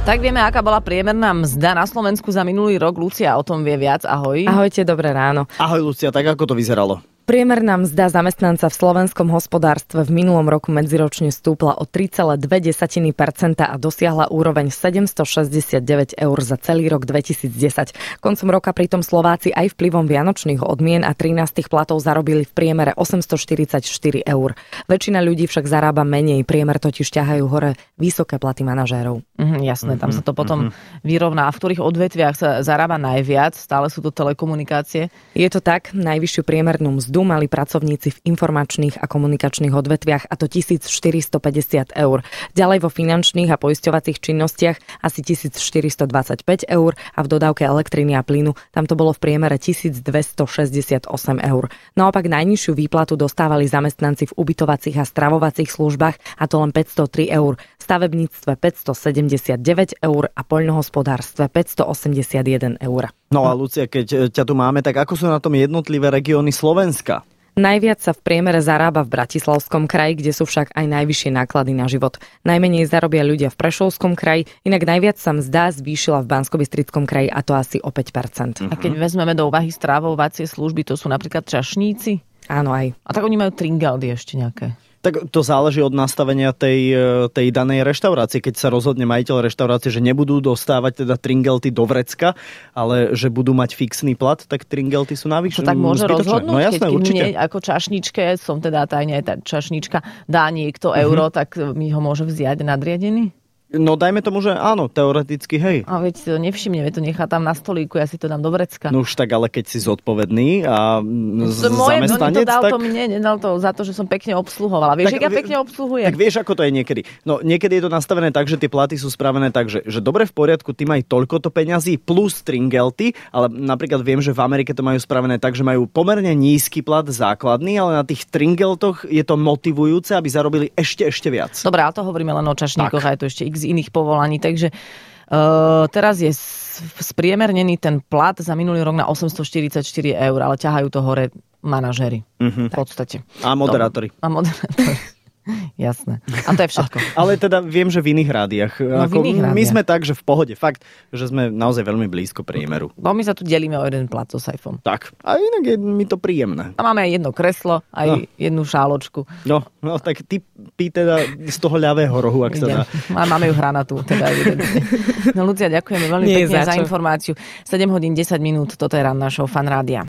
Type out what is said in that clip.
Tak vieme, aká bola priemerná mzda na Slovensku za minulý rok. Lucia o tom vie viac. Ahoj. Ahojte, dobré ráno. Ahoj Lucia, tak ako to vyzeralo? Priemerná mzda zamestnanca v slovenskom hospodárstve v minulom roku medziročne stúpla o 3,2% a dosiahla úroveň 769 eur za celý rok 2010. Koncom roka pritom Slováci aj vplyvom vianočných odmien a 13 platov zarobili v priemere 844 eur. Väčšina ľudí však zarába menej, priemer totiž ťahajú hore vysoké platy manažérov. Jasné, tam sa to potom vyrovná. A v ktorých odvetviach sa zarába najviac? Stále sú to telekomunikácie? Je to tak, najvyššiu priemernú mzdu mali pracovníci v informačných a komunikačných odvetviach, a to 1450 eur. Ďalej vo finančných a poisťovacích činnostiach asi 1425 eur a v dodávke elektriny a plynu tam to bolo v priemere 1268 eur. Naopak najnižšiu výplatu dostávali zamestnanci v ubytovacích a stravovacích službách, a to len 503 eur, v stavebníctve 579 eur a poľnohospodárstve 581 eur. No a Lucia, keď ťa tu máme, tak ako sú na tom jednotlivé regióny Slovenska? Najviac sa v priemere zarába v Bratislavskom kraji, kde sú však aj najvyššie náklady na život. Najmenej zarobia ľudia v Prešovskom kraji, inak najviac sa mzda zvýšila v Banskobystrickom kraji, a to asi o 5%. A keď vezmeme do úvahy strávovacie služby, to sú napríklad čašníci? Áno, aj. A tak oni majú tringeldy ešte nejaké? Tak to záleží od nastavenia tej danej reštaurácie. Keď sa rozhodne majiteľ reštaurácie, že nebudú dostávať teda tringelty do vrecka, ale že budú mať fixný plat, tak tringelty sú navyše. To tak môže rozhodnúť? No jasné, keď určite. Mne ako čašničke, som teda tajne tá čašnička, dá niekto euro, tak mi ho môže vziať nadriadený? No dajme tomu, že áno, teoreticky, hej. A veď si to nevšimne, veď to nechá tam na stolíku, ja si to dám do vrecka. No už tak, ale keď si zodpovedný a To zamestnanec, dal tak... to mne, nedal to za to, že som pekne obsluhovala. Vieš, jak ja pekne obsluhujem? Tak vieš, ako to je niekedy. No niekedy je to nastavené tak, že tie platy sú spravené tak, že dobre, v poriadku, ty maj toľkoto peňazí plus tringelty, ale napríklad viem, že v Amerike to majú spravené tak, že majú pomerne nízky plat základný, ale na tých tringeltoch je to motivujúce, aby zarobili ešte viac. Dobre, ale to hovoríme len o čašníkoch, a je to ešte z iných povolaní, takže teraz je spriemernený ten plat za minulý rok na 844 eur, ale ťahajú to hore manažéri. V podstate. A moderátori. Jasné. A to je všetko. Ale teda viem, že v iných rádiách. My sme tak, že v pohode. Fakt, že sme naozaj veľmi blízko priemeru. Bo my sa tu delíme o jeden plat so Saifom. Tak. A inak je mi to príjemné. A máme aj jedno kreslo, aj jednu šáločku. No, tak ty teda z toho ľavého rohu, ak sa dá. Máme ju hranatú. Teda no Lucia, ďakujeme veľmi pekne za informáciu. 7 hodín 10 minút, toto je Ranná show Fan Rádia.